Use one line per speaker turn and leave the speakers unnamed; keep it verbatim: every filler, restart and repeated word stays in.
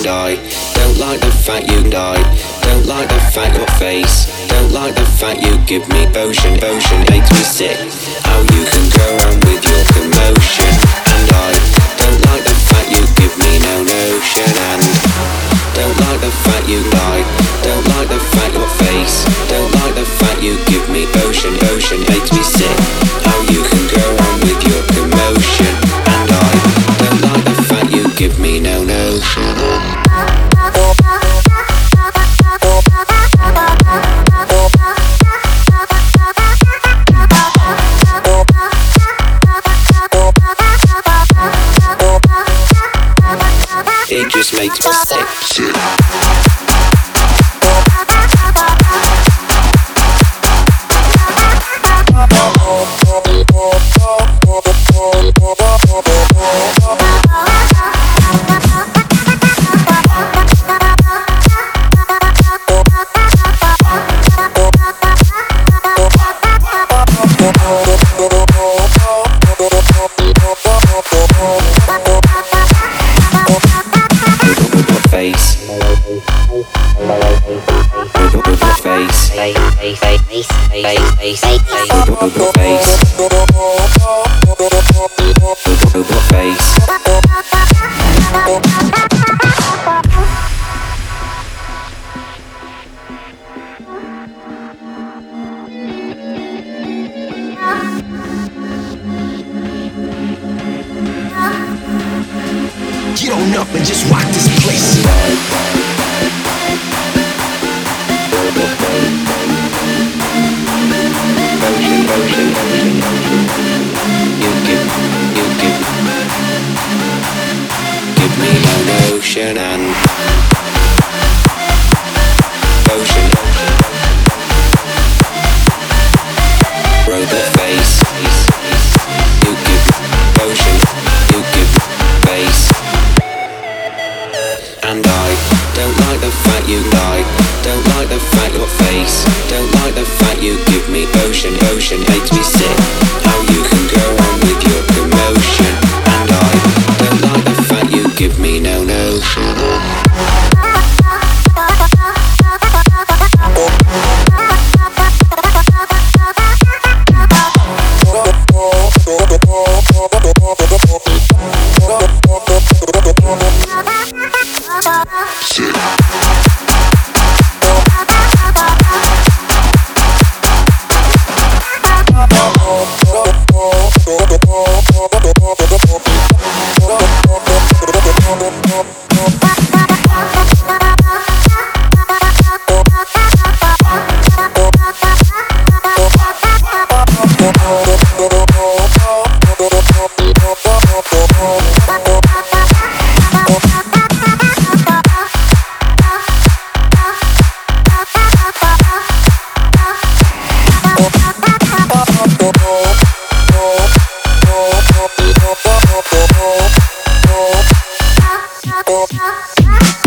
and I don't like the fact you died. Don't like the fact your face. Don't like the fact you give me potion. Potion makes me sick. How you can go on with your commotion. And I don't like the fact you give me no notion. And don't like the fact you died. Don't like the fact your face. Don't like the fact you give me potion. Potion makes me sick. How you can go on with your commotion. And I don't like the fact you give me no notion. It just makes me sick. Sick.
Get on up and just rock this place.
Motion, motion, motion, motion. You give, you give, give me no notion and motion, roll the face. You give motion, you give face. And I don't like the fact you died. Don't like the fact your face. Don't like the fact you give me potion. Potion makes me sick. How you can go on with your commotion. And I don't like the fact you give me no notion.
Oh,